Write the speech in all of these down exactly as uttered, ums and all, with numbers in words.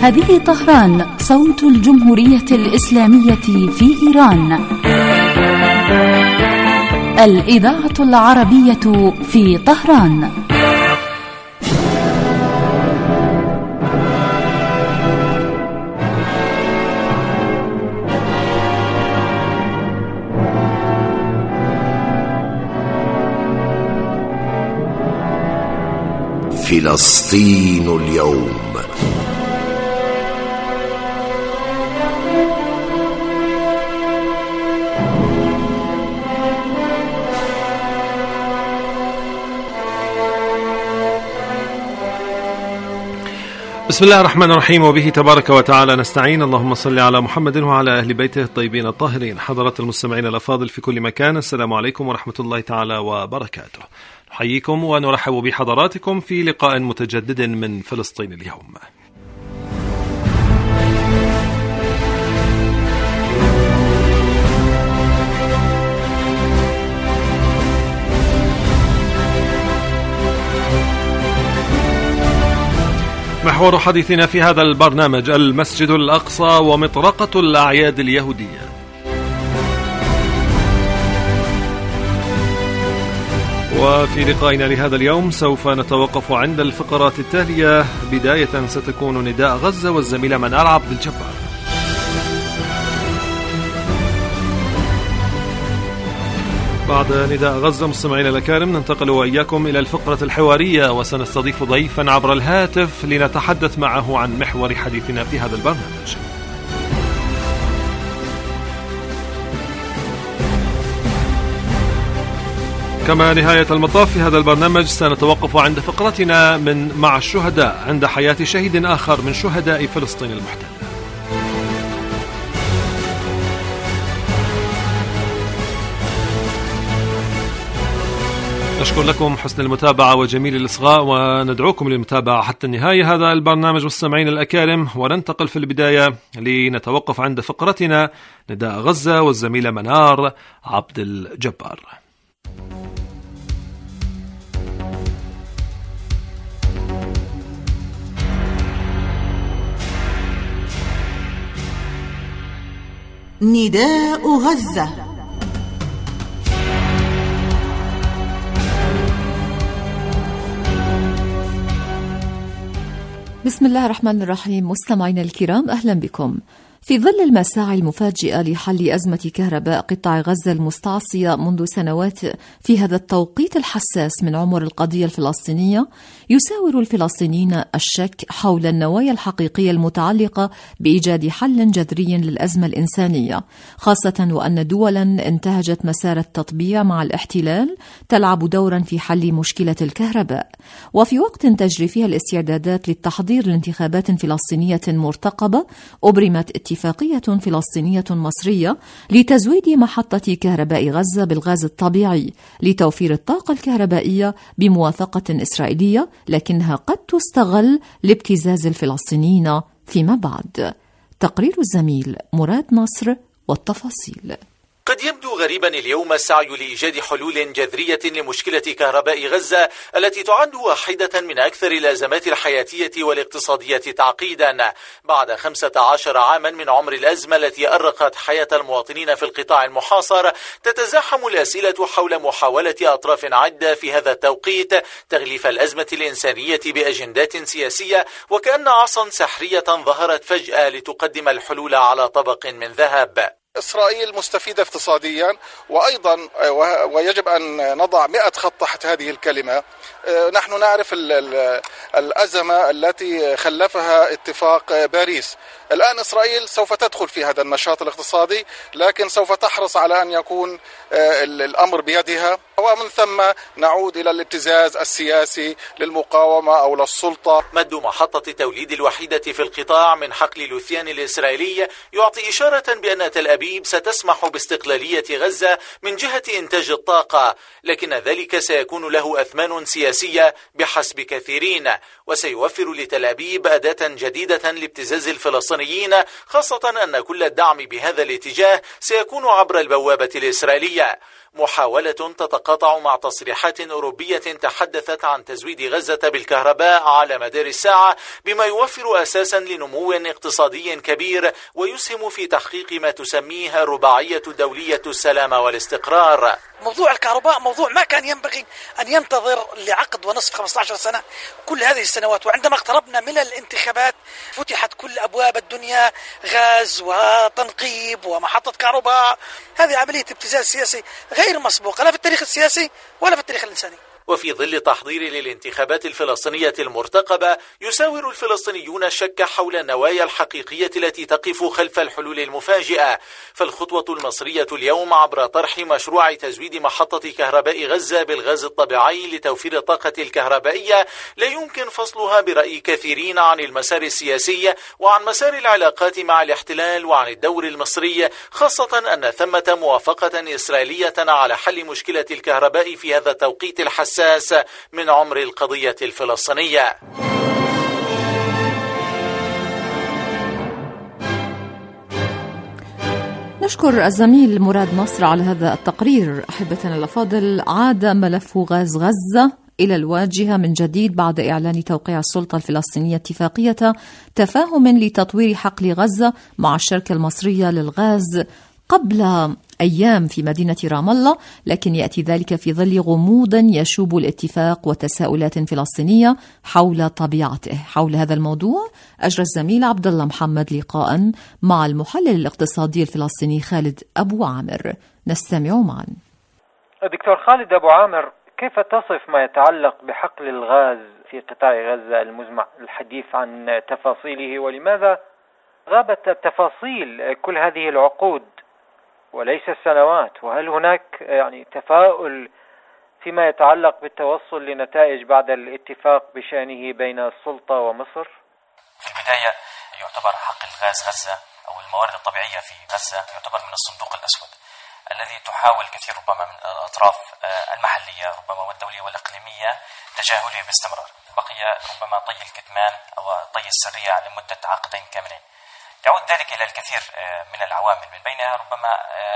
هذه طهران، صوت الجمهورية الإسلامية في إيران. الإذاعة العربية في طهران. فلسطين اليوم. بسم الله الرحمن الرحيم، وبه تبارك وتعالى نستعين. اللهم صل على محمد وعلى أهل بيته الطيبين الطاهرين. حضرات المستمعين الأفاضل في كل مكان، السلام عليكم ورحمة الله تعالى وبركاته. نحييكم ونرحب بحضراتكم في لقاء متجدد من فلسطين اليوم. محور حديثنا في هذا البرنامج المسجد الأقصى ومطرقة الأعياد اليهودية. وفي لقائنا لهذا اليوم سوف نتوقف عند الفقرات التالية. بداية ستكون نداء غزة والزميلة منار عبد الجبار. بعد نداء غزة مستمعينا الأكارم ننتقل وإياكم إلى الفقرة الحوارية، وسنستضيف ضيفا عبر الهاتف لنتحدث معه عن محور حديثنا في هذا البرنامج. كما نهاية المطاف في هذا البرنامج سنتوقف عند فقرتنا من مع الشهداء عند حياة شهيد آخر من شهداء فلسطين المحتلة. نشكر لكم حسن المتابعة وجميل الإصغاء، وندعوكم للمتابعة حتى النهاية هذا البرنامج مستمعين الأكارم. وننتقل في البداية لنتوقف عند فقرتنا نداء غزة والزميلة منار عبد الجبار. نداء غزة. بسم الله الرحمن الرحيم. مستمعينا الكرام، أهلا بكم. في ظل المساعي المفاجئة لحل أزمة كهرباء قطاع غزة المستعصية منذ سنوات في هذا التوقيت الحساس من عمر القضية الفلسطينية، يساور الفلسطينيين الشك حول النوايا الحقيقية المتعلقة بإيجاد حل جذري للأزمة الإنسانية، خاصة وأن دولا انتهجت مسار التطبيع مع الاحتلال تلعب دورا في حل مشكلة الكهرباء. وفي وقت تجري فيها الاستعدادات للتحضير لانتخابات فلسطينية مرتقبة، أبرمت اتفاقية فلسطينية مصرية لتزويد محطة كهرباء غزة بالغاز الطبيعي لتوفير الطاقة الكهربائية بموافقة إسرائيلية، لكنها قد تستغل لابتزاز الفلسطينيين فيما بعد. تقرير الزميل مراد نصر والتفاصيل. قد يبدو غريبا اليوم السعي لإيجاد حلول جذرية لمشكلة كهرباء غزة التي تعد واحدة من أكثر الأزمات الحياتية والاقتصادية تعقيدا بعد خمسة عشر عاما من عمر الأزمة التي أرقت حياة المواطنين في القطاع المحاصر. تتزاحم الأسئلة حول محاولة أطراف عدة في هذا التوقيت تغليف الأزمة الإنسانية بأجندات سياسية، وكأن عصا سحرية ظهرت فجأة لتقدم الحلول على طبق من ذهب. إسرائيل مستفيدة اقتصاديا، وأيضا ويجب أن نضع مئة خط تحت هذه الكلمة. نحن نعرف الأزمة التي خلفها اتفاق باريس. الآن إسرائيل سوف تدخل في هذا النشاط الاقتصادي، لكن سوف تحرص على أن يكون الأمر بيدها، ومن ثم نعود إلى الابتزاز السياسي للمقاومة أو للسلطة. مد محطة التوليد الوحيدة في القطاع من حقل لوثيان الإسرائيلي يعطي إشارة بأن تل أبيب ستسمح باستقلالية غزة من جهة إنتاج الطاقة، لكن ذلك سيكون له أثمان سياسية بحسب كثيرين، وسيوفر لتل أبيب أداة جديدة لابتزاز الفلسطينيين، خاصة أن كل الدعم بهذا الاتجاه سيكون عبر البوابة الإسرائيلية. محاولة تتقاطع مع تصريحات أوروبية تحدثت عن تزويد غزة بالكهرباء على مدار الساعة، بما يوفر أساسا لنمو اقتصادي كبير ويسهم في تحقيق ما تسميه الرباعية الدولية السلام والاستقرار. موضوع الكهرباء موضوع ما كان ينبغي أن ينتظر لعقد ونصف خمسة عشر سنة كل هذه السنوات، وعندما اقتربنا من الانتخابات فتحت كل أبواب الدنيا، غاز وتنقيب ومحطة كهرباء. هذه عملية ابتزاز سياسي غير مسبوقة لا في التاريخ السياسي ولا في التاريخ الإنساني. وفي ظل تحضير للانتخابات الفلسطينية المرتقبة، يساور الفلسطينيون الشك حول النوايا الحقيقية التي تقف خلف الحلول المفاجئة. فالخطوة المصرية اليوم عبر طرح مشروع تزويد محطة كهرباء غزة بالغاز الطبيعي لتوفير الطاقة الكهربائية لا يمكن فصلها برأي كثيرين عن المسار السياسي وعن مسار العلاقات مع الاحتلال وعن الدور المصري، خاصة أن ثمة موافقة إسرائيلية على حل مشكلة الكهرباء في هذا التوقيت الحساس من عمر القضية الفلسطينية. نشكر الزميل مراد نصر على هذا التقرير. أحبتنا الأفاضل، عاد ملف غاز غزة إلى الواجهة من جديد بعد إعلان توقيع السلطة الفلسطينية اتفاقية تفاهم لتطوير حقل غزة مع الشركة المصرية للغاز قبل أيام في مدينة رام الله، لكن يأتي ذلك في ظل غموض يشوب الاتفاق وتساؤلات فلسطينية حول طبيعته. حول هذا الموضوع أجرى الزميل عبد الله محمد لقاء مع المحلل الاقتصادي الفلسطيني خالد أبو عامر، نستمع معا. دكتور خالد أبو عامر، كيف تصف ما يتعلق بحقل الغاز في قطاع غزة المزمع الحديث عن تفاصيله، ولماذا غابت التفاصيل كل هذه العقود وليس السنوات؟ وهل هناك يعني تفاؤل فيما يتعلق بالتوصل لنتائج بعد الاتفاق بشأنه بين السلطة ومصر؟ في البداية يعتبر حقل غاز غزة أو الموارد الطبيعية في غزة يعتبر من الصندوق الأسود الذي تحاول كثير ربما من الأطراف المحلية ربما والدولية والإقليمية تجاهله باستمرار. بقي ربما طي الكتمان أو طي السرية لمدة عقدين كاملين. يعود ذلك إلى الكثير من العوامل، من بينها ربما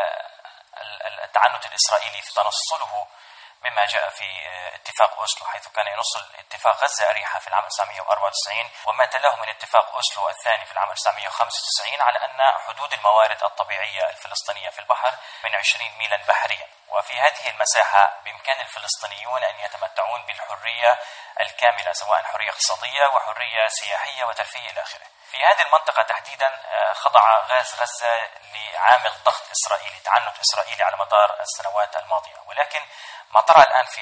التعنت الإسرائيلي في تنصله مما جاء في اتفاق أوسلو، حيث كان ينصل اتفاق غزة أريحة في العام ألف وتسعمائة وأربعة وتسعين وما تلاه من اتفاق أوسلو الثاني في العام ألف وتسعمائة وخمسة وتسعين على أن حدود الموارد الطبيعية الفلسطينية في البحر من عشرين ميلا بحريا، وفي هذه المساحة بإمكان الفلسطينيون أن يتمتعون بالحرية الكاملة، سواء حرية اقتصادية وحرية سياحية وترفيهية إلى آخره. في هذه المنطقة تحديدا خضع غاز غزة لعامل ضغط إسرائيلي، تعنت إسرائيلي على مدار السنوات الماضية، ولكن ما طرأ الآن في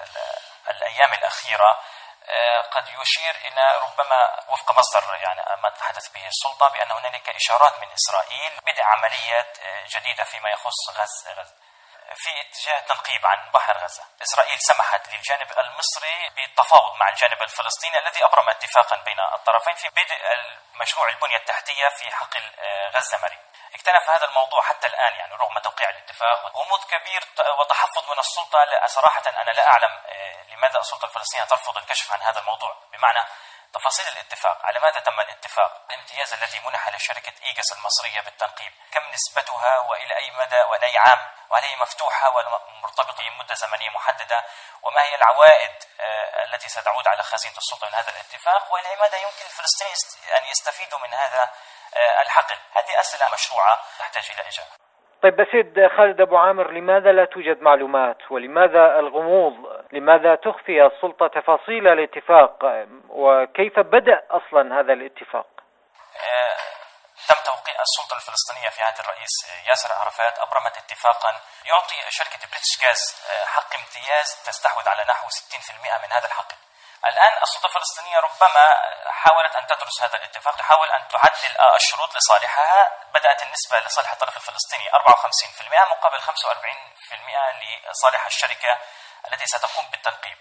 الأيام الأخيرة قد يشير إلى ربما وفق مصدر يعني ما تحدث به السلطة بأن هنالك إشارات من إسرائيل بدء عمليات جديدة فيما يخص غاز غزة في اتجاه تنقيب عن بحر غزة. إسرائيل سمحت للجانب المصري بالتفاوض مع الجانب الفلسطيني الذي أبرم اتفاقا بين الطرفين في بدء مشروع البنية التحتية في حقل غزة مريم. اكتنف هذا الموضوع حتى الآن يعني رغم توقيع الاتفاق غموض كبير وتحفظ من السلطة. صراحة أنا لا أعلم لماذا السلطة الفلسطينية ترفض الكشف عن هذا الموضوع، بمعنى تفاصيل الاتفاق، على ماذا تم الاتفاق، الامتياز الذي منح لشركة إيجاس المصرية بالتنقيب، كم نسبتها وإلى أي مدى وإلى أي عام، وهل هي مفتوحة ومرتبطة بمدة زمنية محددة، وما هي العوائد التي ستعود على خزينة السلطة من هذا الاتفاق، وإلى أي مدى يمكن الفلسطينيين أن يستفيدوا من هذا الحقل. هذه أسئلة مشروعة تحتاج إلى إجابة. طيب سيد خالد أبو عامر، لماذا لا توجد معلومات ولماذا الغموض؟ لماذا تخفي السلطة تفاصيل الاتفاق؟ وكيف بدأ أصلا هذا الاتفاق؟ آه، تم توقيع السلطة الفلسطينية في عهد الرئيس ياسر عرفات أبرمت اتفاقا يعطي شركة بريتش غاز حق امتياز تستحوذ على نحو ستين بالمئة من هذا الحقل. الآن السلطة الفلسطينية ربما حاولت أن تدرس هذا الاتفاق، تحاول أن تعدل الشروط لصالحها. بدأت النسبة لصالح الطرف الفلسطيني أربعة وخمسين بالمئة مقابل خمسة وأربعين بالمئة لصالح الشركة التي ستقوم بالتنقيب.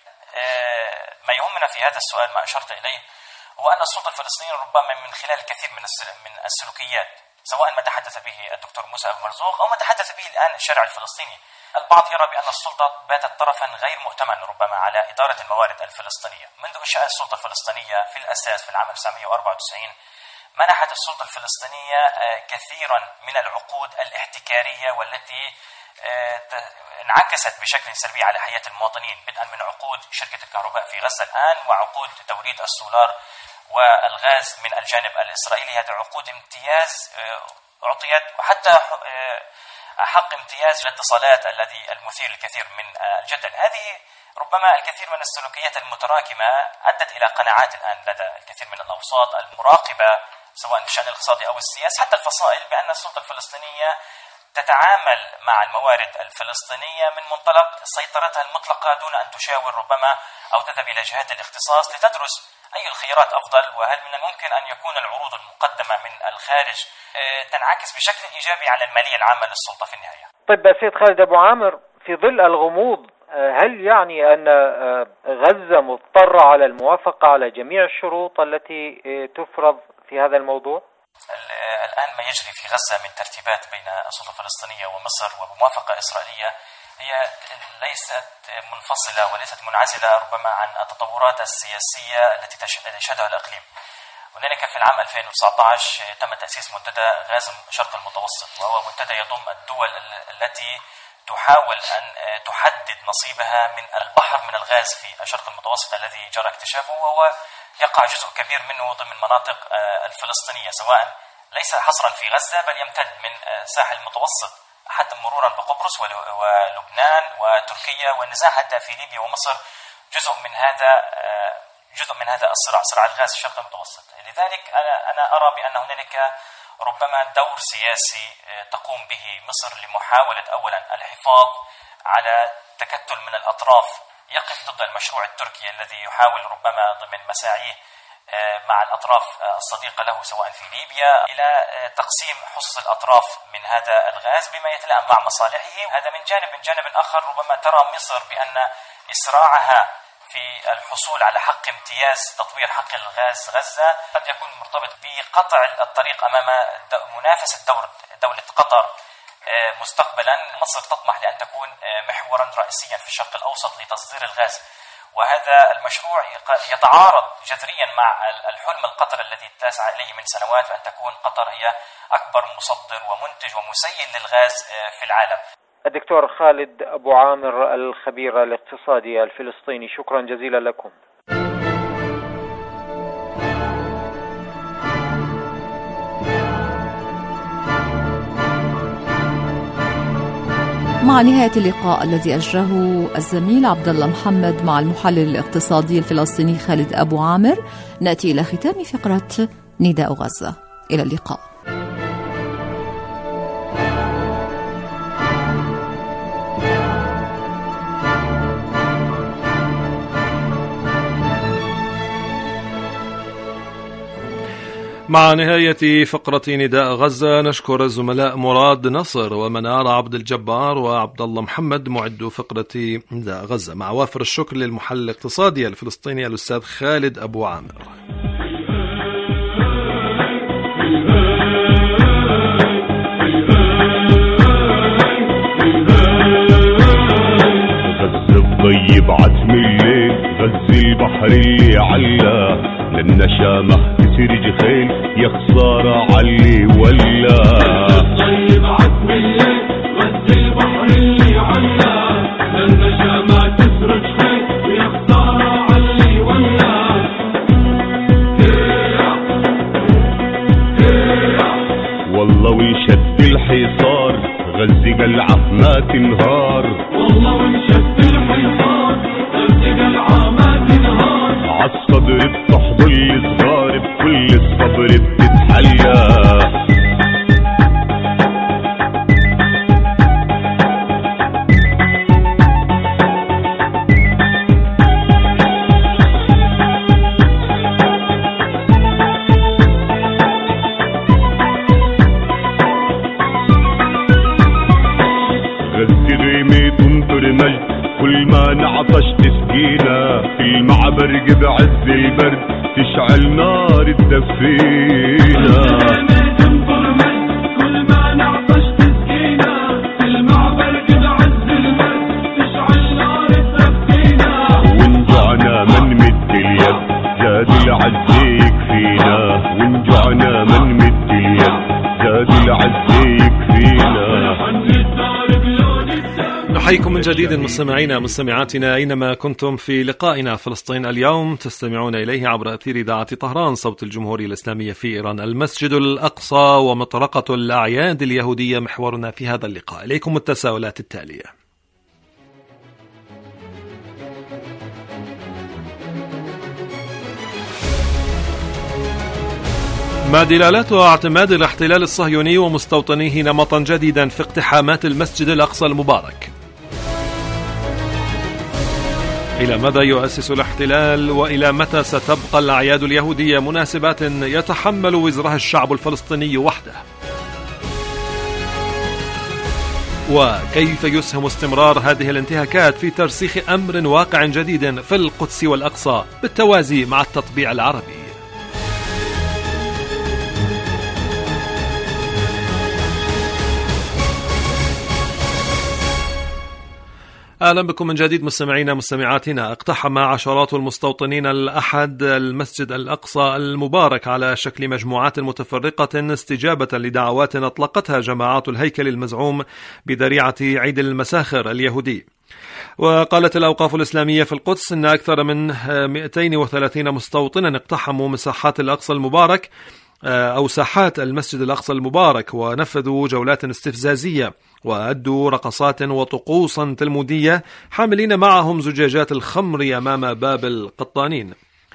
ما يهمنا في هذا السؤال ما أشرت إليه هو أن السلطة الفلسطينية ربما من خلال الكثير من من السلوكيات، سواء ما تحدث به الدكتور موسى أبو مرزوق أو ما تحدث به الآن الشارع الفلسطيني. البعض يرى بأن السلطة باتت طرفا غير مؤتمن ربما على إدارة الموارد الفلسطينية. منذ إنشاء السلطة الفلسطينية في الأساس في العام ألف وتسعمائة وأربعة وتسعين منحت السلطة الفلسطينية كثيرا من العقود الاحتكارية والتي انعكست بشكل سلبي على حياة المواطنين، بدءا من عقود شركة الكهرباء في غزة الآن وعقود توريد السولار والغاز من الجانب الإسرائيلي. هذه عقود امتياز أعطيت، وحتى حق امتياز الاتصالات الذي المثير الكثير من الجدل. هذه ربما الكثير من السلوكيات المتراكمة أدت إلى قناعات الآن لدى الكثير من الأوساط المراقبة سواء في الشأن الاقتصادي أو السياسي حتى الفصائل بأن السلطة الفلسطينية تتعامل مع الموارد الفلسطينية من منطلق سيطرتها المطلقة دون أن تشاور ربما أو تذهب إلى جهات الاختصاص لتدرس أي الخيارات أفضل، وهل من الممكن أن يكون العروض المقدمة من الخارج تنعكس بشكل إيجابي على المالية العامة للسلطة في النهاية. طيب سيد خالد أبو عامر، في ظل الغموض هل يعني أن غزة مضطرة على الموافقة على جميع الشروط التي تفرض في هذا الموضوع؟ الآن ما يجري في غزة من ترتيبات بين السلطة الفلسطينية ومصر وبموافقة إسرائيلية هي ليست منفصلة وليست منعزلة ربما عن التطورات السياسية التي يشهدها الإقليم. هنالك في العام ألفين وتسعة عشر تم تأسيس منتدى غاز الشرق المتوسط، وهو منتدى يضم الدول التي تحاول أن تحدد نصيبها من البحر من الغاز في الشرق المتوسط الذي جرى اكتشافه، وهو يقع جزء كبير منه ضمن مناطق الفلسطينية سواء ليس حصرا في غزة بل يمتد من ساحل المتوسط حتى مرورا بقبرص ولبنان وتركيا والنزاع حتى في ليبيا ومصر جزء من هذا جزء من هذا الصراع، صراع الغاز في الشرق المتوسط. لذلك أنا أنا أرى بأن هنالك ربما دور سياسي تقوم به مصر لمحاولة أولا الحفاظ على تكتل من الأطراف يقف ضد المشروع التركي الذي يحاول ربما ضمن مساعيه مع الأطراف الصديقة له سواء في ليبيا إلى تقسيم حصص الأطراف من هذا الغاز بما يتلائم مع مصالحه. هذا من جانب. من جانب آخر ربما ترى مصر بأن إسراعها في الحصول على حق امتياز تطوير حق الغاز غزة قد يكون مرتبط بقطع الطريق أمام منافسة دور دولة قطر مستقبلا. مصر تطمح لأن تكون محورا رئيسيا في الشرق الأوسط لتصدير الغاز، وهذا المشروع يتعارض جذريا مع الحلم القطري الذي تسعى إليه من سنوات بأن تكون قطر هي أكبر مصدر ومنتج ومسيل للغاز في العالم. الدكتور خالد أبو عامر الخبير الاقتصادي الفلسطيني، شكرا جزيلا لكم. مع نهاية اللقاء الذي أجره الزميل عبد الله محمد مع المحلل الاقتصادي الفلسطيني خالد أبو عامر، نأتي إلى ختام فقرة نداء غزة. إلى اللقاء. مع نهاية فقرة نداء غزة نشكر الزملاء مراد نصر ومنار عبد الجبار وعبد الله محمد معد فقرة نداء غزة، مع وافر الشكر للمحلل الاقتصادي الفلسطيني الأستاذ خالد أبو عامر. غزة الطيب عتم الليل، غزة البحر اللي علا للنشامة تسرج خيل، يا خسارة علي ولا الطيب عتم الليل، غزة البحر اللي علا للنشامة تسرج خيل، يا خسارة علي ولا هيا هيا والله ويشد الحصار، غزة قلعة ما تنهار، والله ويشد الحصار، غزة قلعة ما تنهار، عالصدر بتحضر الصغار بكل الصبر بتتحلى. غزة غيمة تمطر مجد، كل ما نعطش تسقينا، في المعبر بعز البرد تشعل نار الدفينا. كل ما نعطش تسقينا، في المعبر بعز البرد تشعل نار الدفينا. ونجعنا من مد اليد زاد العز يكفينا، ونجعنا من مد اليد زاد العز يكفينا. حن الدار بلوني نحييكم من جديد مستمعينا مستمعاتنا أينما كنتم في لقائنا فلسطين اليوم، تستمعون إليه عبر أثير إذاعة طهران صوت الجمهورية الإسلامية في إيران. المسجد الأقصى ومطرقة الأعياد اليهودية محورنا في هذا اللقاء. إليكم التساؤلات التالية: ما دلالات اعتماد الاحتلال الصهيوني ومستوطنيه نمطا جديدا في اقتحامات المسجد الأقصى المبارك؟ إلى مدى يؤسس الاحتلال وإلى متى ستبقى الأعياد اليهودية مناسبات يتحمل وزرها الشعب الفلسطيني وحده؟ وكيف يسهم استمرار هذه الانتهاكات في ترسيخ أمر واقع جديد في القدس والأقصى بالتوازي مع التطبيع العربي؟ أهلا بكم من جديد مستمعينا مستمعاتنا. اقتحم عشرات المستوطنين الأحد المسجد الأقصى المبارك على شكل مجموعات متفرقة استجابة لدعوات أطلقتها جماعات الهيكل المزعوم بذريعة عيد المساخر اليهودي. وقالت الأوقاف الإسلامية في القدس أن أكثر من مئتين وثلاثين مستوطنا اقتحموا مساحات الأقصى المبارك أو ساحات المسجد الأقصى المبارك، ونفذوا جولات استفزازية وأدوا رقصات وطقوسا تلمودية حاملين معهم زجاجات الخمر أمام باب القطانين.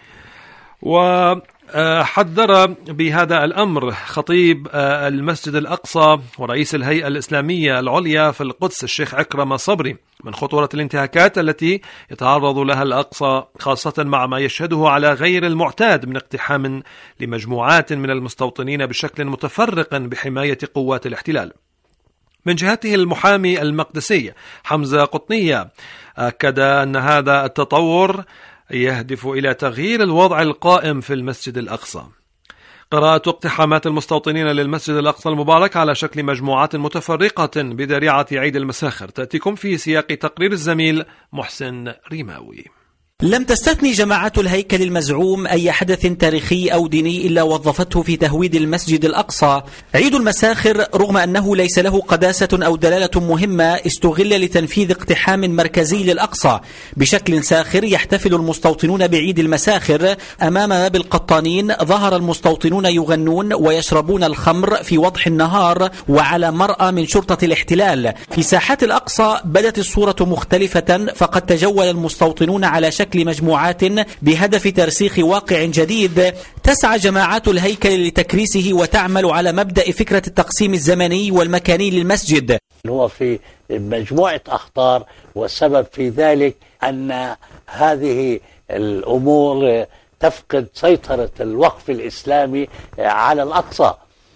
وحذر بهذا الأمر خطيب المسجد الأقصى ورئيس الهيئة الإسلامية العليا في القدس الشيخ عكرمة صبري من خطورة الانتهاكات التي يتعرض لها الأقصى، خاصة مع ما يشهده على غير المعتاد من اقتحام لمجموعات من المستوطنين بشكل متفرق بحماية قوات الاحتلال. من جهته المحامي المقدسي حمزة قطنية أكد أن هذا التطور يهدف إلى تغيير الوضع القائم في المسجد الأقصى. قراءة اقتحامات المستوطنين للمسجد الأقصى المبارك على شكل مجموعات متفرقة بذريعة عيد المساخر تأتيكم في سياق تقرير الزميل محسن ريماوي. لم تستثني جماعات الهيكل المزعوم أي حدث تاريخي أو ديني إلا وظفته في تهويد المسجد الأقصى. عيد المساخر رغم أنه ليس له قداسة أو دلالة مهمة استغل لتنفيذ اقتحام مركزي للأقصى بشكل ساخر. يحتفل المستوطنون بعيد المساخر أمام باب القطانين. ظهر المستوطنون يغنون ويشربون الخمر في وضح النهار وعلى مرأى من شرطة الاحتلال. في ساحات الأقصى بدت الصورة مختلفة، فقد تجول المستوطنون على شكل مجموعات بهدف ترسيخ واقع جديد. تسعى جماعات الهيكل لتكريسه وتعمل على مبدأ فكرة التقسيم الزمني والمكاني للمسجد. هو في مجموعة أخطار، والسبب في ذلك أن هذه الأمور تفقد سيطرة الوقف الإسلامي على الأقصى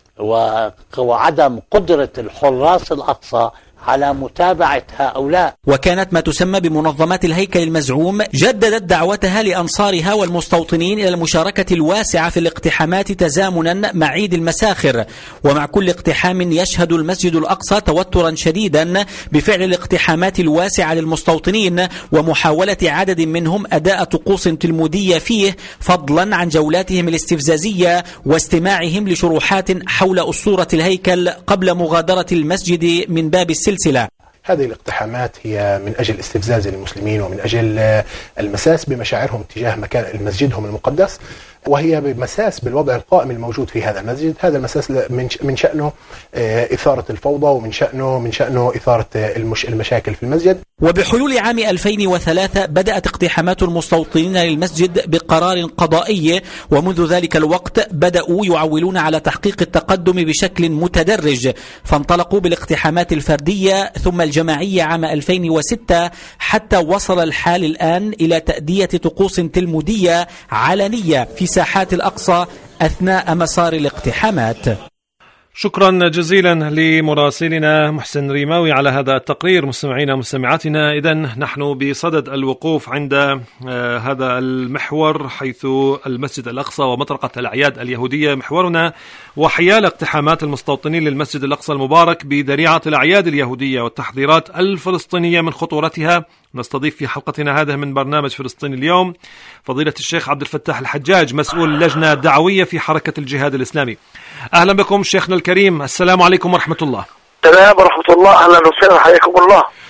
وعدم قدرة الحراس الأقصى على متابعة هؤلاء. وكانت ما تسمى بمنظمات الهيكل المزعوم جددت دعوتها لأنصارها والمستوطنين إلى المشاركة الواسعة في الاقتحامات تزامنا مع عيد المساخر. ومع كل اقتحام يشهد المسجد الأقصى توترا شديدا بفعل الاقتحامات الواسعة للمستوطنين ومحاولة عدد منهم أداء طقوس تلمودية فيه، فضلا عن جولاتهم الاستفزازية واستماعهم لشروحات حول أسطورة الهيكل قبل مغادرة المسجد من باب السلسلة. هذه الاقتحامات هي من أجل استفزاز المسلمين ومن أجل المساس بمشاعرهم تجاه مكان مسجدهم المقدس، وهي بمساس بالوضع القائم الموجود في هذا المسجد. هذا المساس من شأنه إثارة الفوضى ومن شأنه من شأنه إثارة المشاكل في المسجد. وبحلول عام ألفين وثلاثة بدأت اقتحامات المستوطنين للمسجد بقرار قضائي، ومنذ ذلك الوقت بدأوا يعولون على تحقيق التقدم بشكل متدرج، فانطلقوا بالاقتحامات الفردية ثم الجماعية عام ألفين وستة حتى وصل الحال الآن إلى تأدية طقوس تلمودية علنية في ساحات الأقصى أثناء مسار الاقتحامات. شكرا جزيلا لمراسلنا محسن ريماوي على هذا التقرير. مستمعينا مستمعاتنا، إذن نحن بصدد الوقوف عند آه هذا المحور حيث المسجد الأقصى ومطرقة الأعياد اليهودية محورنا، وحيال اقتحامات المستوطنين للمسجد الأقصى المبارك بذريعة الأعياد اليهودية والتحذيرات الفلسطينية من خطورتها. نستضيف في حلقتنا هذه من برنامج فلسطين اليوم فضيلة الشيخ عبد الفتاح الحجاج، مسؤول لجنة دعوية في حركة الجهاد الإسلامي. أهلا بكم شيخنا الكريم، السلام عليكم ورحمة الله. السلام ورحمة الله، أهلا وسهلا، حياكم الله.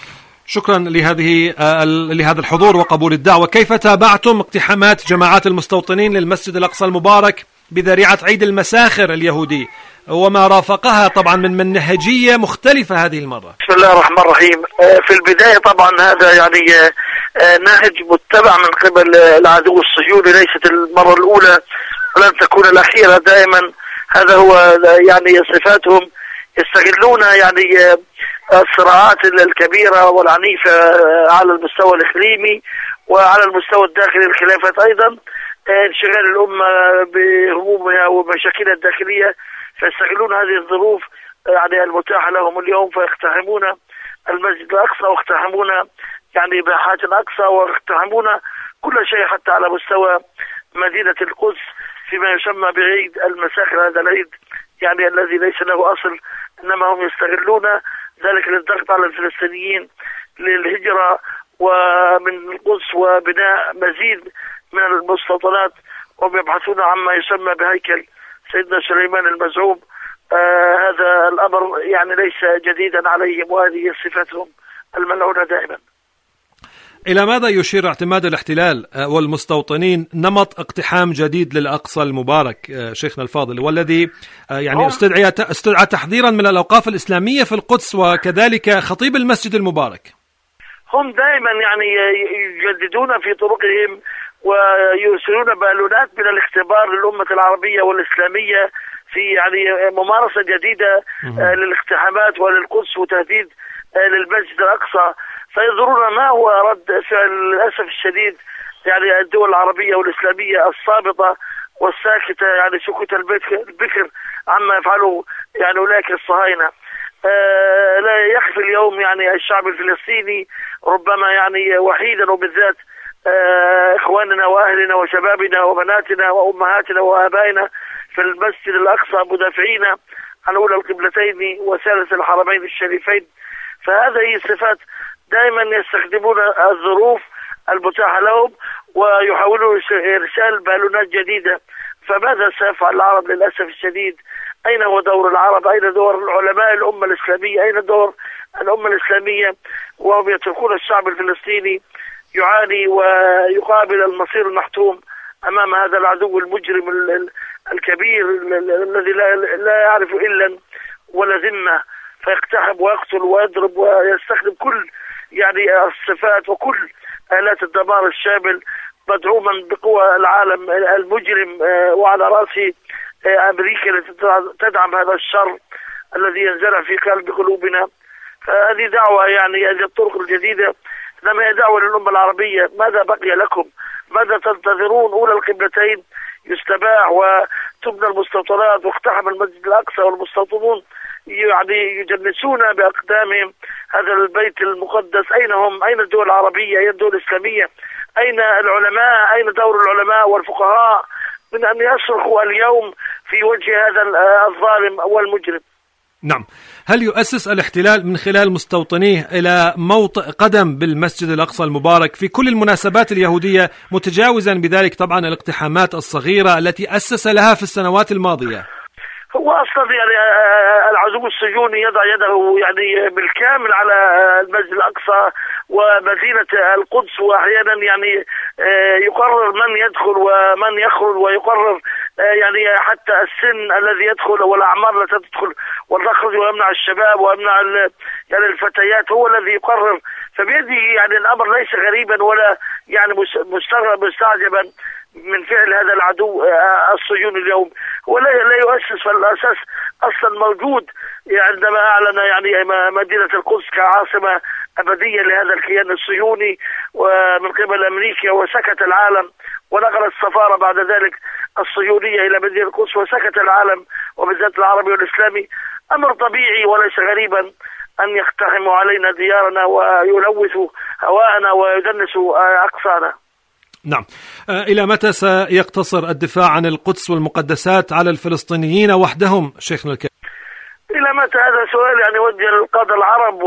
شكرا لهذه لهذا الحضور وقبول الدعوة. كيف تابعتم اقتحامات جماعات المستوطنين للمسجد الأقصى المبارك بذريعة عيد المساخر اليهودي وما رافقها طبعا من منهجية مختلفة هذه المرة؟ بسم الله الرحمن الرحيم. في البداية طبعا هذا يعني نهج متبع من قبل العدو الصهيوني، ليست المرة الأولى ولن تكون الأخيرة. دائما هذا هو يعني صفاتهم، يستغلون يعني الصراعات الكبيرة والعنيفة على المستوى الإقليمي وعلى المستوى الداخلي الخلافات أيضا، انشغال الأمة بهمومها ومشاكلها الداخلية، فيستغلون هذه الظروف يعني المتاحة لهم اليوم، فيقتحمون المسجد الأقصى واقتحمون يعني باحات الأقصى واقتحمون كل شيء حتى على مستوى مدينة القدس فيما يسمى بعيد المساخر. هذا العيد يعني الذي ليس له أصل، إنما هم يستغلون ذلك للضغط على الفلسطينيين للهجرة ومن القدس وبناء مزيد من المستوطنات، وهم يبحثون عما يسمى بهيكل سيدنا سليمان المزعوم. آه هذا الأمر يعني ليس جديدا عليهم، وهذه صفاتهم الملعونة دائما. إلى ماذا يشير اعتماد الاحتلال والمستوطنين نمط اقتحام جديد للأقصى المبارك شيخنا الفاضل، والذي يعني استدعى استدعى تحذيرا من الأوقاف الإسلامية في القدس وكذلك خطيب المسجد المبارك؟ هم دائما يعني يجددون في طرقهم ويرسلون بالونات من الاختبار للأمة العربية والإسلامية في يعني ممارسة جديدة للاقتحامات وللقدس وتهديد للمسجد الأقصى، فينظرون ما هو رد فعل للأسف الشديد يعني الدول العربية والإسلامية الصامتة والساكتة، يعني سكوت البكر عما يفعله يعني أولئك الصهاينة. آه لا يخفي اليوم يعني الشعب الفلسطيني ربما يعني وحيدا، وبالذات آه إخواننا وأهلنا وشبابنا وبناتنا وأمهاتنا وآبائنا في المسجد الأقصى مدافعين عن أولى القبلتين وثالث الحرمين الشريفين. فهذه الصفات دائما يستخدمون الظروف المتاحة لهم ويحاولون إرسال بالونات جديدة. فماذا سيفعل العرب للأسف الشديد؟ أين هو دور العرب؟ أين دور علماء الأمة الإسلامية؟ أين دور الأمة الإسلامية وهم يتركون الشعب الفلسطيني يعاني ويقابل المصير المحتوم أمام هذا العدو المجرم الكبير الذي لا يعرف إلا ولا ذمة، فيقتحم ويقتل ويضرب ويستخدم كل يعني الصفات وكل آلات الدمار الشامل مدعوما بقوى العالم المجرم، وعلى رأسه أمريكا التي تدعم هذا الشر الذي ينزرع في قلب قلوبنا. فهذه دعوة يعني هذه الطرق الجديدة، إنما هي دعوة للأمة العربية. ماذا بقي لكم؟ ماذا تنتظرون؟ أولى القبلتين يستباح وتبنى المستوطنات واقتحم المسجد الأقصى، والمستوطنون يعني يجنسون بأقدامهم هذا البيت المقدس. أين هم؟ أين الدول العربية؟ أين الدول الإسلامية؟ أين العلماء؟ أين دور العلماء والفقهاء من أن يصرخوا اليوم في وجه هذا الظالم والمجرم؟ نعم. هل يؤسس الاحتلال من خلال مستوطنيه إلى موطئ قدم بالمسجد الأقصى المبارك في كل المناسبات اليهودية، متجاوزا بذلك طبعا الاقتحامات الصغيرة التي أسس لها في السنوات الماضية؟ هو أصلا يعني العدو الصهيوني يضع يده يعني بالكامل على المسجد الأقصى ومدينة القدس، وأحيانا يعني يقرر من يدخل ومن يخرج، ويقرر يعني حتى السن الذي يدخل والأعمار التي تدخل وتخرج، ويمنع الشباب ويمنع يعني الفتيات، هو الذي يقرر. فبيده يعني الأمر ليس غريبا ولا يعني مستغرب مستعجبا من فعل هذا العدو الصهيوني اليوم. هو لا يؤسس، فالأساس أصلا موجود عندما أعلن يعني مدينة القدس كعاصمة أبدية لهذا الكيان الصهيوني ومن قبل أمريكا، وسكت العالم، ونقل السفارة بعد ذلك الصهيونية إلى مدينة القدس وسكت العالم وبالذات العربي والإسلامي. أمر طبيعي وليس غريبا أن يقتحموا علينا ديارنا ويلوثوا هواءنا ويدنسوا أقصانا. نعم. إلى متى سيقتصر الدفاع عن القدس والمقدسات على الفلسطينيين وحدهم شيخنا الكريم؟ إلى متى؟ هذا سؤال يعني وجه للقادة العرب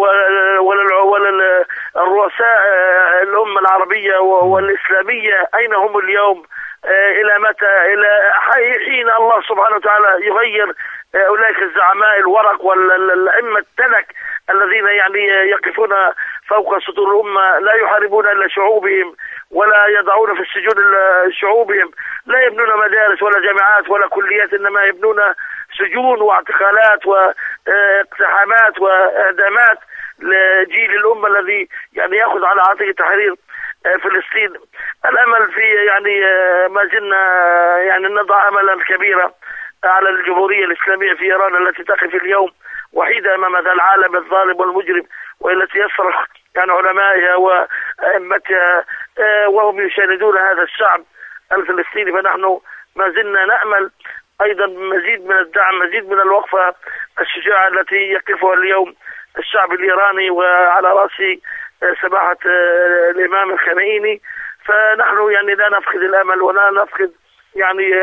وللرؤساء الأمة العربية والإسلامية. أين هم اليوم؟ إلى متى؟ إلى حين الله سبحانه وتعالى يغير أولئك الزعماء الورق والأئمة التنك الذين يعني يقفون فوق صدور الأمة، لا يحاربون إلا شعوبهم ولا يضعون في السجون شعوبهم، لا يبنون مدارس ولا جامعات ولا كليات، إنما يبنون سجون واعتقالات واقتحامات وإعدامات لجيل الأمة الذي يعني يأخذ على عاتقه تحرير فلسطين. الأمل في يعني ما زلنا يعني نضع أملا كبيرا على الجمهورية الإسلامية في إيران التي تقف اليوم وحيدة أمام هذا العالم الظالم والمجرم، والتي يصرخ يعني علمائها وأئمتها وهم يساندون هذا الشعب الفلسطيني. فنحن ما زلنا نأمل أيضا مزيد من الدعم، مزيد من الوقفة الشجاعة التي يقفها اليوم الشعب الإيراني وعلى رأس سماحة الإمام الخميني. فنحن يعني لا نفقد الأمل ولا نفقد يعني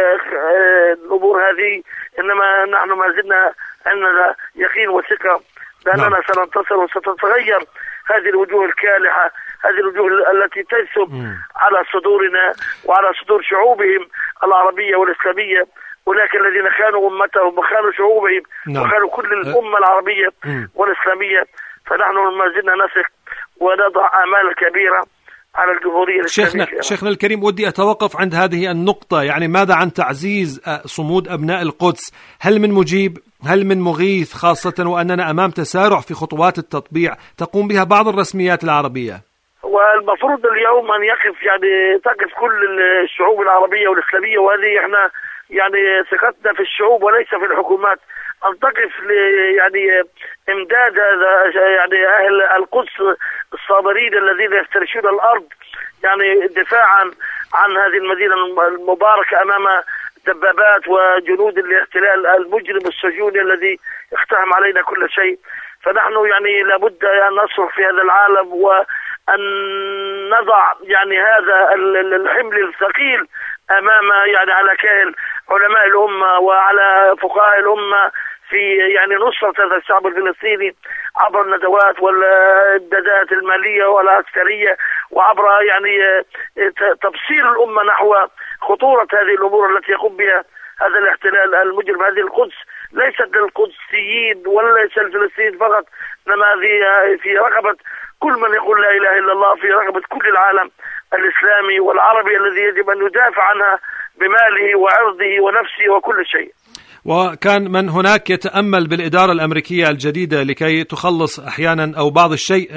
الأمور هذه، إنما نحن ما زلنا عندنا يقين وثقة بأننا سننتصر وستتغير هذه الوجوه الكالحة، هذه الوجوه التي تنسب على صدورنا وعلى صدور شعوبهم العربية والإسلامية، أولئك الذين خانوا أمتهم وخانوا شعوبهم وخانوا كل الأمة العربية والإسلامية. فنحن ما زلنا نثق ونضع آمال كبيرة على الجمهورية الإسلامية. شيخنا, شيخنا الكريم، ودي أتوقف عند هذه النقطة، يعني ماذا عن تعزيز صمود أبناء القدس؟ هل من مجيب؟ هل من مغيث؟ خاصة وأننا أمام تسارع في خطوات التطبيع تقوم بها بعض الرسميات العربية. والمفروض اليوم أن يقف يعني تقف كل الشعوب العربية والإسلامية، وهذه احنا يعني ثقتنا في الشعوب وليس في الحكومات، أن تقف يعني إمداد يعني أهل القدس الصابرين الذين يفترشون الأرض يعني دفاعا عن هذه المدينة المباركة أمام دبابات وجنود الاحتلال المجرم السجوني الذي اقتحم علينا كل شيء. فنحن يعني لابد أن نصرخ في هذا العالم وأن نضع يعني هذا الحمل الثقيل أمام يعني على كاهل علماء الأمة وعلى فقهاء الأمة في يعني نصرة هذا الشعب الفلسطيني عبر الندوات والإمدادات المالية والعسكرية، وعبر يعني تبصير الأمة نحو خطورة هذه الأمور التي يقوم بها هذا الاحتلال المجرم. هذه القدس ليست للقدسيين ولا ليس للفلسطينيين فقط، إنما هذه في رقبة كل من يقول لا إله إلا الله، في رقبة كل العالم الإسلامي والعربي الذي يجب أن يدافع عنها بماله وعرضه ونفسه وكل شيء. وكان من هناك يتأمل بالإدارة الأمريكية الجديدة لكي تخلص أحيانا أو بعض الشيء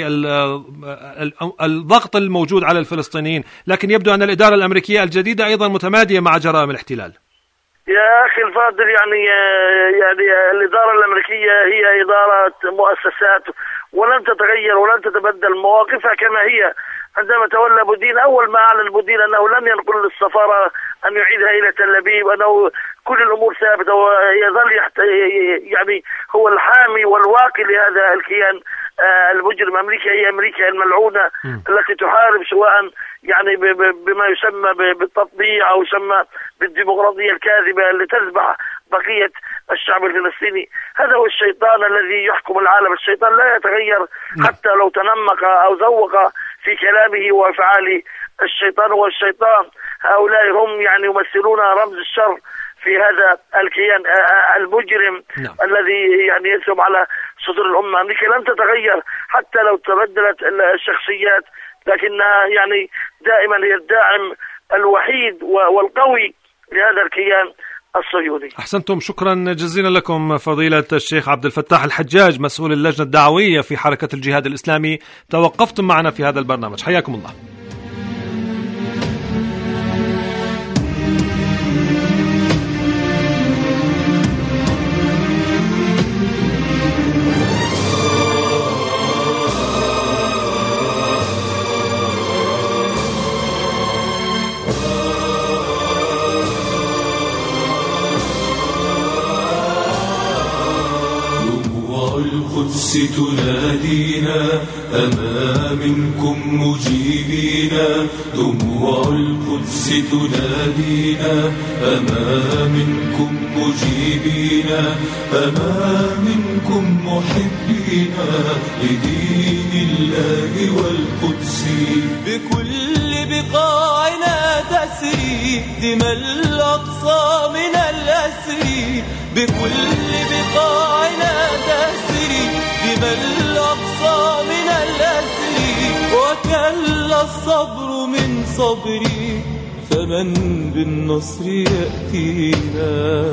للضغط الموجود على الفلسطينيين، لكن يبدو أن الإدارة الأمريكية الجديدة أيضا متمادية مع جرائم الاحتلال. يا أخي الفاضل، يعني يعني الإدارة الأمريكية هي إدارة مؤسسات ولن تتغير ولن تتبدل مواقفها كما هي. عندما تولى بودين أول ما أعلن بودين أنه لن ينقل السفارة أن يعيدها إلى تل أبيب، أنه كل الأمور ثابتة ويظل يحت... يعني هو الحامي والواقي لهذا الكيان المجرم. أمريكا هي أمريكا الملعونة التي تحارب سواء يعني بما يسمى بالتطبيع أو يسمى بالديمقراطية الكاذبة اللي تذبح بقية الشعب الفلسطيني. هذا هو الشيطان الذي يحكم العالم. الشيطان لا يتغير حتى لو تنمق أو ذوق في كلامه وأفعاله. الشيطان هو الشيطان. هؤلاء هم يعني يمثلون رمز الشر في هذا الكيان المجرم نعم. الذي يعني ينسب على صدور الأمة. أمريكا لن تتغير حتى لو تبدلت الشخصيات، لكنها يعني دائما هي الداعم الوحيد والقوي لهذا الكيان الصهيوني. أحسنتم، شكرا جزيلا لكم فضيلة الشيخ عبد الفتاح الحجاج، مسؤول اللجنة الدعوية في حركة الجهاد الإسلامي. توقفتم معنا في هذا البرنامج، حياكم الله. القدس تنادينا أما منكم مجيبينا، دموع القدس تنادينا أما منكم مجيبينا، أما منكم محبينا لدين الله والقدس. بكل بقاعنا تسري دماء الأقصى من الأسر، بكل بقاعنا تسري سلم الأقصى من الأسر وكل الصبر من صبري فمن بالنصر يأتينا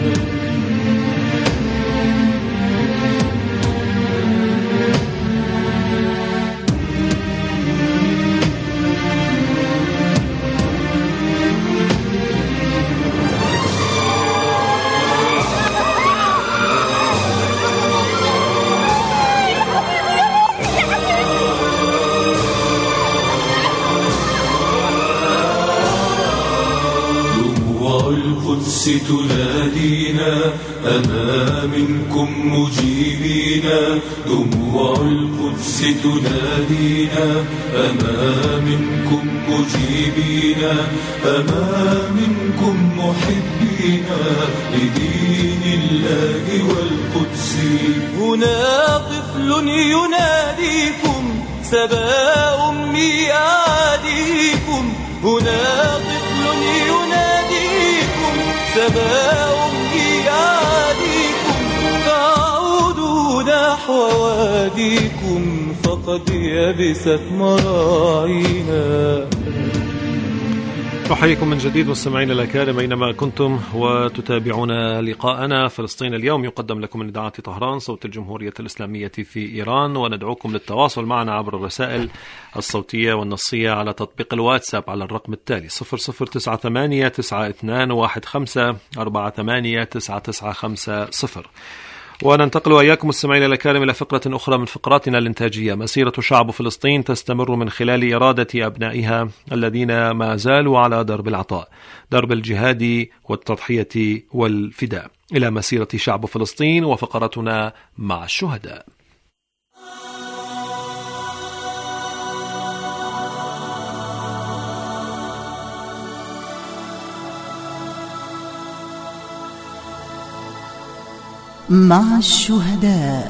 القدس تنادينا أما منكم مجيبينا دموع القدس تنادينا أما منكم مجيبينا أما منكم محبينا لدين الله والقدس هنا طفل يناديكم سبا أمي أعاديكم هنا طفل يناديكم سبا أمي أعاديكم تعودوا نحو واديكم فقد يبست مراعينا. أحييكم من جديد مستمعينا الأكارم أينما كنتم وتتابعون لقاءنا. فلسطين اليوم يقدم لكم من إذاعة طهران صوت الجمهورية الإسلامية في إيران، وندعوكم للتواصل معنا عبر الرسائل الصوتية والنصية على تطبيق الواتساب على الرقم التالي صفر صفر تسعة ثمانية تسعة اثنان واحد خمسة أربعة ثمانية تسعة تسعة خمسة صفر. وننتقل وإياكم مستمعينا الأكارم إلى فقرة أخرى من فقراتنا الإنتاجية. مسيرة شعب فلسطين تستمر من خلال إرادة أبنائها الذين ما زالوا على درب العطاء، درب الجهاد والتضحية والفداء، إلى مسيرة شعب فلسطين وفقرتنا مع الشهداء. مع الشهداء.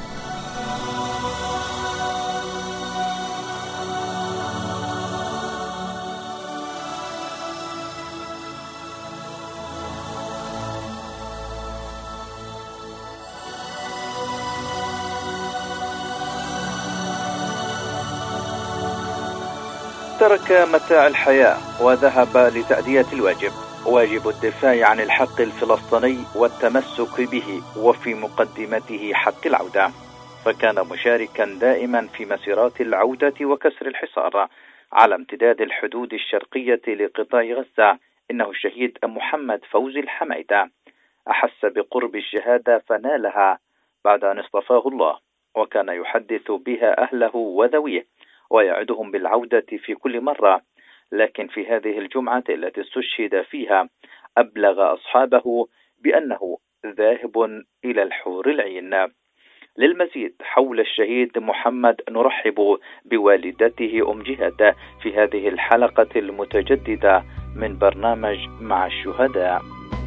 ترك متاع الحياة وذهب لتأدية الواجب، واجب الدفاع عن الحق الفلسطيني والتمسك به، وفي مقدمته حق العودة، فكان مشاركا دائما في مسيرات العودة وكسر الحصار على امتداد الحدود الشرقية لقطاع غزة. إنه الشهيد محمد فوزي الحميدة أحس بقرب الشهادة فنالها بعد أن اصطفاه الله، وكان يحدث بها أهله وذويه ويعدهم بالعودة في كل مرة. لكن في هذه الجمعة التي استشهد فيها أبلغ أصحابه بأنه ذاهب إلى الحور العين. للمزيد حول الشهيد محمد نرحب بوالدته أم جهاد في هذه الحلقة المتجددة من برنامج مع الشهداء.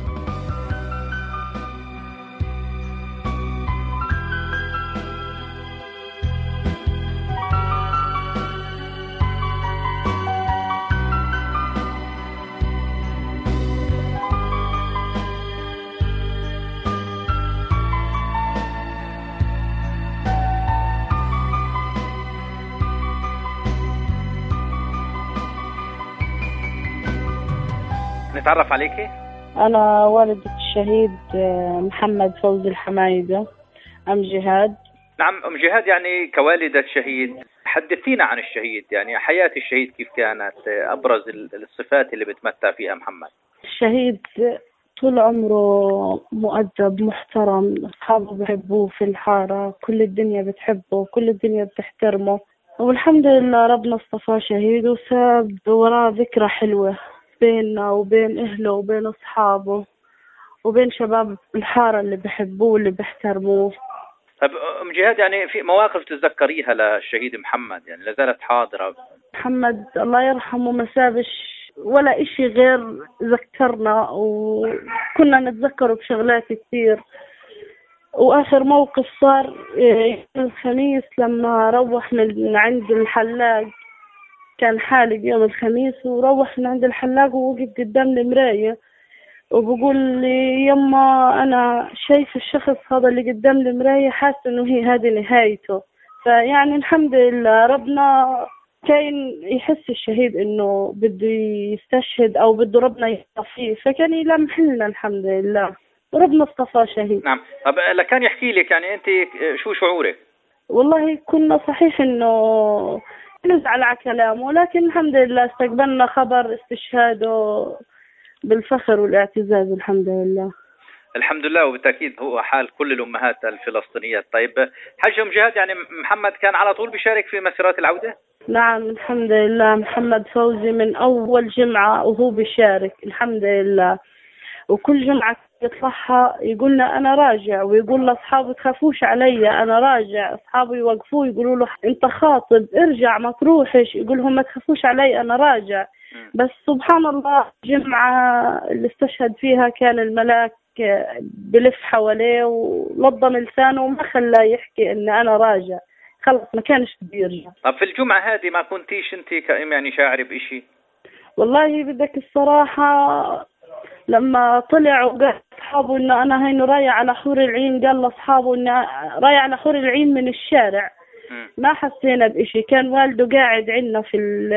نتعرف عليكي؟ أنا والدة الشهيد محمد فوزي الحميدة أم جهاد. نعم أم جهاد، يعني كوالدة شهيد حدثينا عن الشهيد، يعني حياة الشهيد كيف كانت، أبرز الصفات اللي بتمتع فيها محمد. الشهيد طول عمره مؤدب محترم، أصحابه بحبوه في الحارة، كل الدنيا بتحبه، كل الدنيا بتحترمه، والحمد لله ربنا اصطفاه شهيد وساب وراه ذكرى حلوة بيننا وبين أهله وبين أصحابه وبين شباب الحارة اللي بحبوه واللي بيحترموه. طب أم جهاد، يعني في مواقف تتذكريها للشهيد محمد يعني لازالت حاضرة؟ محمد الله يرحمه ما سابش ولا إشي غير ذكرنا، وكنا نتذكره بشغلات كتير. وآخر موقف صار الخميس لما روح من عند الحلاق، كان حالق يوم الخميس وروح من عند الحلاق ووقف قدام المراية وبقول لي يما أنا شايف الشخص هذا اللي قدام المراية، حاسة إنه هي هذه نهايته. فيعني الحمد لله ربنا كان يحس الشهيد إنه بده يستشهد أو بده ربنا يصطفيه، فكان يلمح لنا الحمد لله وربنا اصطفاه شهيد. نعم. طب لكان يحكي لك يعني أنت شو شعورك؟ والله كنا صحيح إنه نزعل على كلامه، لكن الحمد لله استقبلنا خبر استشهاده بالفخر والاعتزاز الحمد لله. الحمد لله، وبالتأكيد هو حال كل الأمهات الفلسطينيات. طيب حج أم جهاد، يعني محمد كان على طول بيشارك في مسيرات العودة؟ نعم الحمد لله، محمد فوزي من أول جمعة وهو بيشارك الحمد لله، وكل جمعة يطلعها يقولنا أنا راجع، ويقول لأصحابه تخافوش علي أنا راجع. أصحابه يوقفوه يقولوا له أنت خاطب ارجع ما تروحش، يقول لهم ما تخافوش علي أنا راجع. بس سبحان الله جمعة اللي استشهد فيها كان الملاك بلف حواليه ولضم لسانه وما خلاه يحكي إن أنا راجع، خلص ما كانش بيرجع. طب في الجمعة هذه ما كنتيش أنت يعني شاعرة بإشي؟ والله بدك الصراحة لما طلع وقال أصحابه إنه أنا هينو رايح على حور العين، قال لأصحابه إنه رايح على حور العين من الشارع، ما حسينا بإشي. كان والده قاعد عندنا في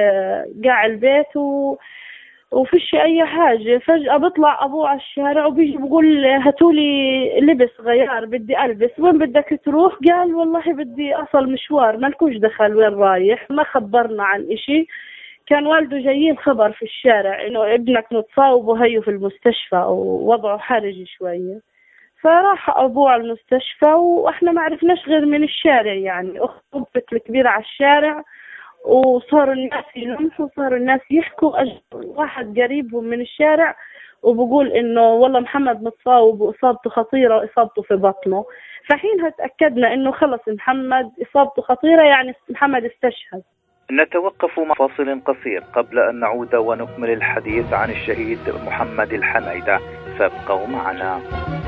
قاع البيت و... وفيش أي حاجة. فجأة بطلع أبوه على الشارع وبيجي بقول هاتولي لبس غيار بدي ألبس. وين بدك تروح؟ قال والله بدي أصل مشوار، مالكوش دخل وين رايح. ما خبرنا عن إشي. كان والده جايين خبر في الشارع إنه ابنك متصاوب وهيه في المستشفى ووضعه حرج شوية. فراح أبوه على المستشفى وإحنا ما عرفناش غير من الشارع، يعني أخبت الكبيرة على الشارع وصار الناس يلمحوا وصار الناس يحكوا. أجل واحد قريبهم من الشارع وبقول إنه والله محمد متصاوب وإصابته خطيرة وإصابته في بطنه. فحينها تأكدنا إنه خلص محمد إصابته خطيرة، يعني محمد استشهد. نتوقف مع فاصل قصير قبل أن نعود ونكمل الحديث عن الشهيد محمد الحميدة، فابقوا معنا.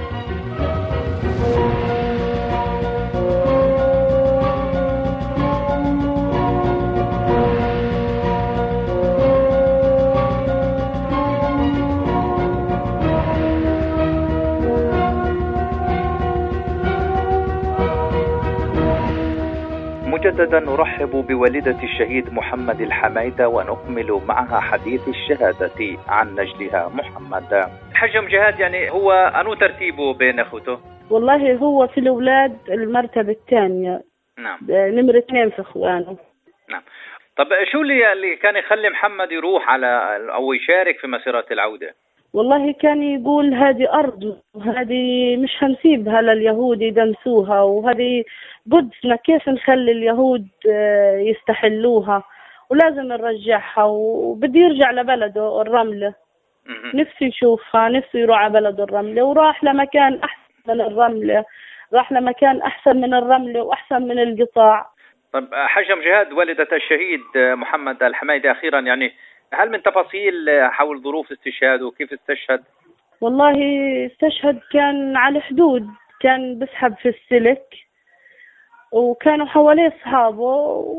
مجددا نرحب بوالدة الشهيد محمد الحميدة ونكمل معها حديث الشهادة عن نجلها محمد. حجم جهاد، يعني هو أنو ترتيبه بين أخوته؟ والله هو في الأولاد المرتبة الثانية. نعم. نمرة اثنين في إخوانه. نعم. طب شو اللي اللي كان يخلي محمد يروح على أو يشارك في مسيرات العودة؟ والله كان يقول هذه أرض، هذه مش هنسيبها لليهود يدنسوها، وهذه قدسنا كيف نخلي اليهود يستحلوها، ولازم نرجعها. وبدي يرجع لبلده الرملة، نفسي يشوفها، نفسي يروح على بلده الرملة. وراح لمكان أحسن من الرملة، راح لمكان أحسن من الرملة وأحسن من القطاع. طب حجم جهاد، والدة الشهيد محمد الحميدة، أخيرا يعني هل من تفاصيل حول ظروف استشهاده وكيف استشهد؟ والله استشهد كان على حدود، كان بسحب في السلك وكانوا حواليه أصحابه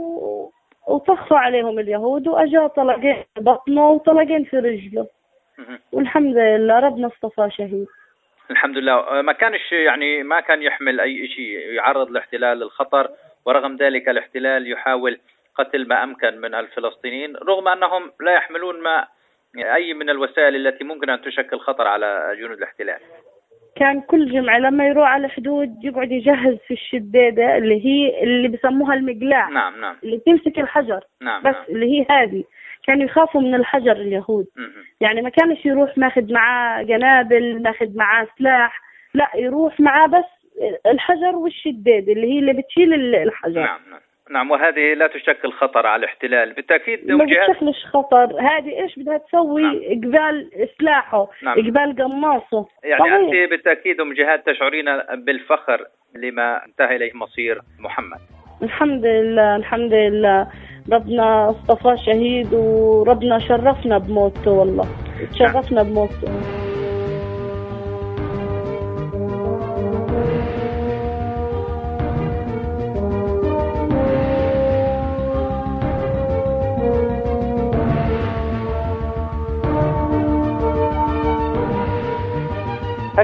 وطخوا عليهم اليهود، وأجا طلقين في بطنه وطلقين في رجله، والحمد لله ربنا اصطفى شهيد. الحمد لله. ما كانش يعني ما كان يحمل أي شيء يعرض الاحتلال للخطر، ورغم ذلك الاحتلال يحاول قتل ما أمكن من الفلسطينيين، رغم أنهم لا يحملون ما أي من الوسائل التي ممكن أن تشكل خطر على جنود الاحتلال. كان كل جمعة لما يروح على الحدود يقعد يجهز في الشدادة اللي هي اللي بسموها المقلاع. نعم نعم. اللي تمسك الحجر. نعم. بس نعم. اللي هي هذه كانوا يخافوا من الحجر اليهود. م- يعني ما كانش يروح ماخذ معاه قنابل، ماخذ معاه سلاح، لا يروح معاه بس الحجر والشدادة اللي هي اللي بتشيل الحجر. نعم نعم. نعم. وهذه لا تشكل خطر على الاحتلال بالتأكيد. ما بتشكلش خطر. هذه إيش بدها تسوي؟ نعم. إقبال سلاحه. نعم. إقبال قناصه. يعني صحيح. أنت بالتأكيد أم جهاد تشعرين بالفخر لما انتهى إليه مصير محمد. الحمد لله الحمد لله، ربنا اصطفى شهيد وربنا شرفنا بموته، والله تشرفنا نعم. بموته.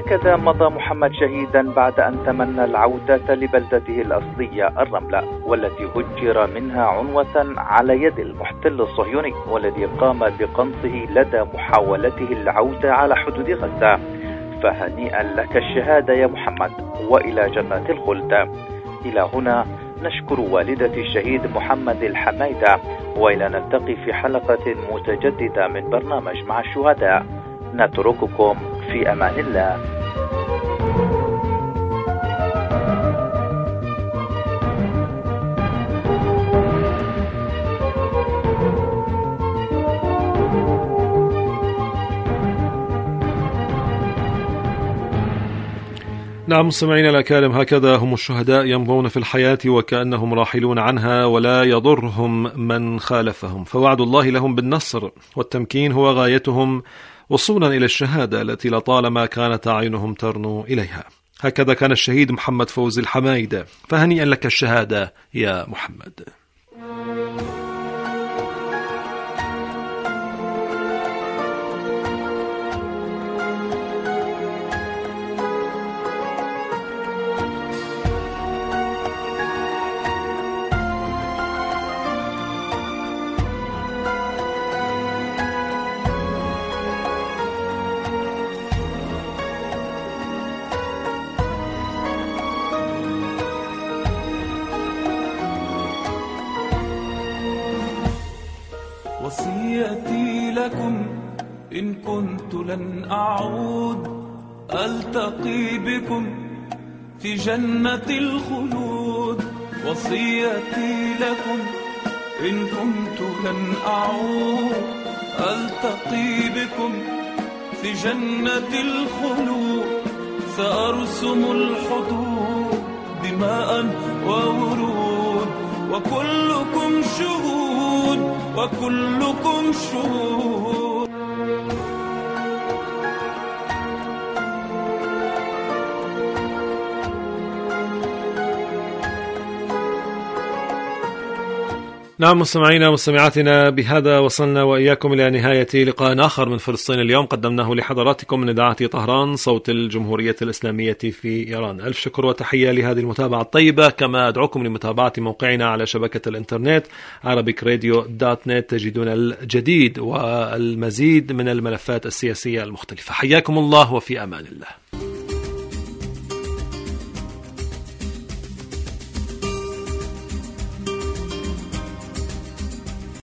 هكذا مضى محمد شهيدا بعد أن تمنى العودة لبلدته الأصلية الرملة، والتي هجر منها عنوة على يد المحتل الصهيوني، والذي قام بقنصه لدى محاولته العودة على حدود غزة. فهنيئا لك الشهادة يا محمد، وإلى جنات الخلد. إلى هنا نشكر والدة الشهيد محمد الحميدة، وإلى نلتقي في حلقة متجددة من برنامج مع الشهداء. نترككم في أمان الله. نعم مستمعينا الأكارم، هكذا هم الشهداء يمضون في الحياة وكأنهم راحلون عنها ولا يضرهم من خالفهم، فوعد الله لهم بالنصر والتمكين هو غايتهم وصولا إلى الشهادة التي لطالما كانت أعينهم ترنو إليها. هكذا كان الشهيد محمد فوزي الحميدة، فهنيئا لك الشهادة يا محمد. وصيتي لكم إن كنت لن أعود ألتقي بكم في جنة الخلود. وصيتي لكم إن كنت لن أعود ألتقي بكم في جنة الخلود. سأرسم الحدود دماء وورود، وكلكم شهود وكلكم شهود. نعم مستمعينا ومستمعاتنا، بهذا وصلنا وإياكم إلى نهاية لقاء آخر من فلسطين اليوم قدمناه لحضراتكم من إذاعة طهران صوت الجمهورية الإسلامية في إيران. ألف شكر وتحية لهذه المتابعة الطيبة، كما أدعوكم لمتابعة موقعنا على شبكة الإنترنت عربيك راديو دوت نت، تجدون الجديد والمزيد من الملفات السياسية المختلفة. حياكم الله وفي أمان الله.